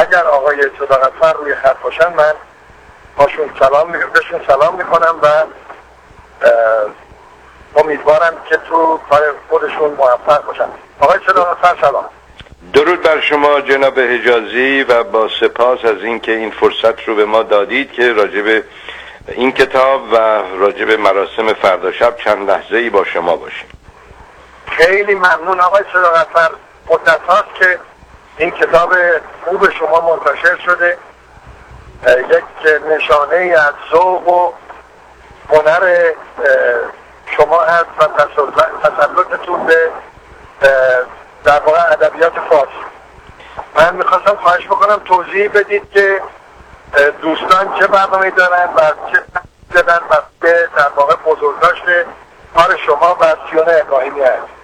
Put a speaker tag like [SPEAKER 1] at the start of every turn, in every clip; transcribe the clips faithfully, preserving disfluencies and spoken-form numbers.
[SPEAKER 1] اگر آقای صداقتفر روی خط باشن من باشون سلام می... بهشون سلام میکنم و امیدوارم که تو کار خودشون موفق باشن. آقای صداقتفر سلام.
[SPEAKER 2] درود بر شما جناب حجازی و با سپاس از اینکه این فرصت رو به ما دادید که راجع به این کتاب و راجع به مراسم فردا شب چند لحظه ای با شما باشیم.
[SPEAKER 1] خیلی ممنون آقای صداقتفر. مدت هاست که این کتاب خوب شما منتشر شده، یک نشانه ای از ذوق و هنر شما هست و تسلطتون به در واقع ادبیات فارسی. من میخواستم خواهش بکنم توضیح بدید که دوستان چه برنامه‌ای دارن و چه دارن و به در واقع بزرگداشت کار شما و سیون ابراهیمی هست.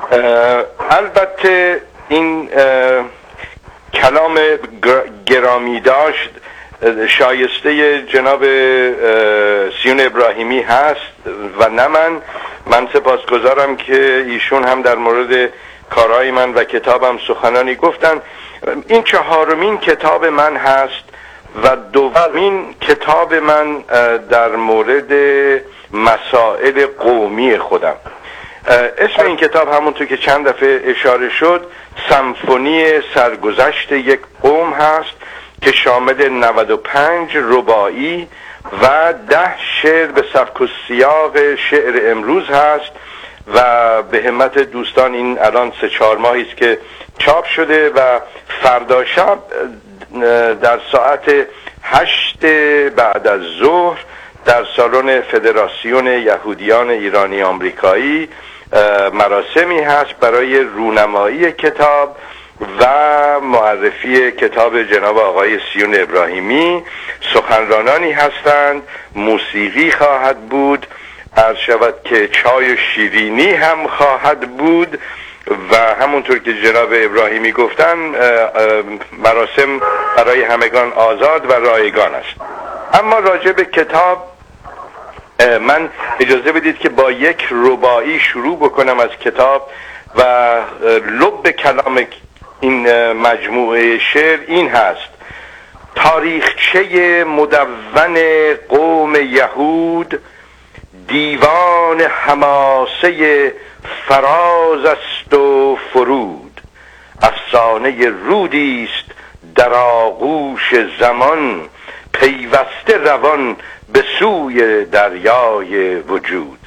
[SPEAKER 2] البته این کلام گرامی داشت شایسته جناب سیون ابراهیمی هست و نه من من سپاسگزارم که ایشون هم در مورد کارهای من و کتابم سخنانی گفتن. این چهارمین کتاب من هست و دومین کتاب من در مورد مسائل قومی خودم. اسم این کتاب همونطور که چند دفعه اشاره شد سمفونی سرگذشت یک قوم هست که شامل نود و پنج رباعی و ده شعر به سبک و سیاق شعر امروز هست و به همت دوستان این الان سه چهار ماهی است که چاپ شده و فردا شب در ساعت هشت بعد از ظهر در سالن فدراسیون یهودیان ایرانی آمریکایی مراسمی هست برای رونمایی کتاب و معرفی کتاب جناب آقای سیون ابراهیمی. سخنرانانی هستند، موسیقی خواهد بود، عرض شود که چای و شیرینی هم خواهد بود و همونطور که جناب ابراهیمی گفتن مراسم برای همگان آزاد و رایگان است. اما راجع به کتاب من اجازه بدید که با یک رباعی شروع بکنم از کتاب و لب کلام این مجموعه شعر این هست: تاریخچه مدون قوم یهود دیوان حماسه فراز است و فرود، افسانه رودی است در آغوش زمان، پیوسته روان به سوی دریای وجود.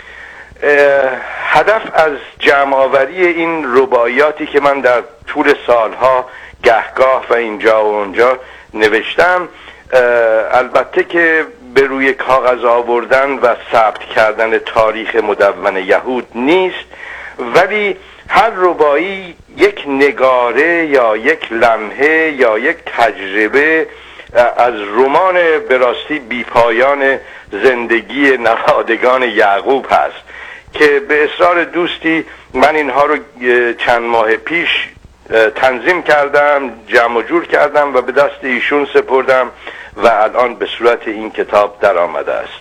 [SPEAKER 2] هدف از جمع آوری این رباعیاتی که من در طول سالها گهگاه و اینجا و اونجا نوشتم البته که به روی کاغذ آوردن و ثبت کردن تاریخ مدون یهود نیست، ولی هر رباعی یک نگاره یا یک لمحه یا یک تجربه از رمان به راستی بیپایان زندگی نوادگان یعقوب هست که به اصرار دوستی من اینها رو چند ماه پیش تنظیم کردم، جمع و جور کردم و به دست ایشون سپردم و الان به صورت این کتاب در آمده است.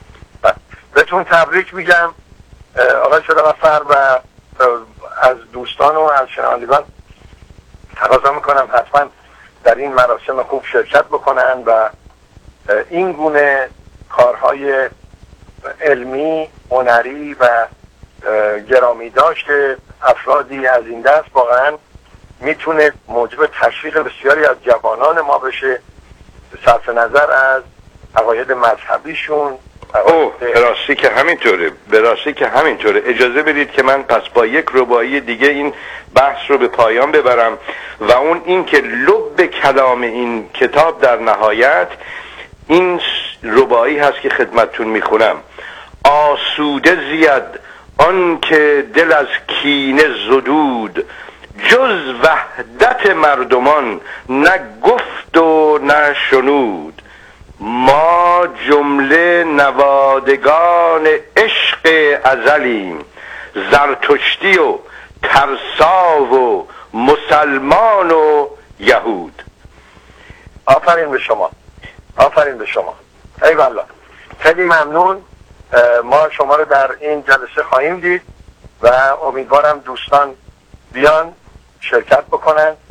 [SPEAKER 1] بهتون تبریک میگم آقای صداقتفر و از دوستان و از شنوندگان تقاضا میکنم حتما در این مراسم خوب شرکت بکنن و این گونه کارهای علمی، هنری و گرامی داشته افرادی از این دست واقعا میتونه موجب تشویق بسیاری از جوانان ما بشه، صرف نظر از عقاید مذهبیشون.
[SPEAKER 2] اوه براستی که همینطوره براستی که همینطوره اجازه بدید که من پس با یک رباعی دیگه این بحث رو به پایان ببرم و اون این که لب کلام این کتاب در نهایت این رباعی هست که خدمتتون میخونم: آسوده زید آن که دل از کینه زدود، جز وحدت مردمان نه گفت و نه شنود، ما جمله نوادگان عشق ازلیم، زرتشتی و ترسا و مسلمان و یهود.
[SPEAKER 1] آفرین به شما، آفرین به شما، ای والله. خیلی ممنون. ما شما رو در این جلسه خواهیم دید و امیدوارم دوستان بیان شرکت بکنن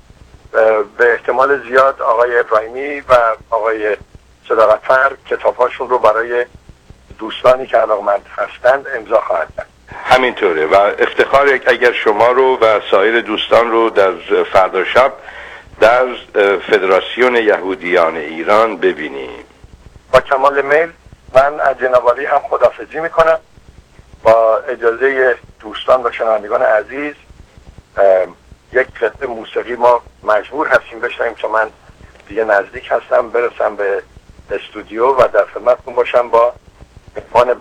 [SPEAKER 1] به احتمال زیاد آقای ابراهیمی و آقای صداقتفر کتاب‌هاشون رو برای دوستانی که علاقمند هستند امضا خواهد کرد.
[SPEAKER 2] همینطوره و افتخار اگر شما رو و سایر دوستان رو در فردا شب در فدراسیون یهودیان ایران ببینیم.
[SPEAKER 1] با کمال میل من از جناب عالی هم خداحافظی میکنم. با اجازه دوستان و شنوندگان عزیز یک قطعه موسیقی ما مجبور هستیم بشنویم چون من دیگه نزدیک هستم برسم به استودیو و در خدمتتون باشم با